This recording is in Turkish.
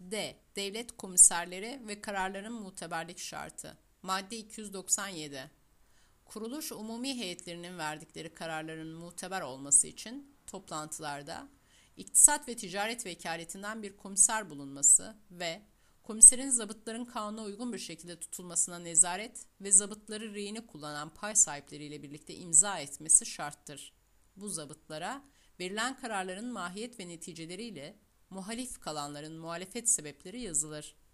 D. Devlet komiserleri ve kararların muteberlik şartı. Madde 297. Kuruluş umumi heyetlerinin verdikleri kararların muteber olması için toplantılarda İktisat ve Ticaret Vekaletinden bir komiser bulunması ve komiserin zabıtların kanuna uygun bir şekilde tutulmasına nezaret ve zabıtları rehine kullanan pay sahipleriyle birlikte imza etmesi şarttır. Bu zabıtlara verilen kararların mahiyet ve neticeleriyle muhalif kalanların muhalefet sebepleri yazılır.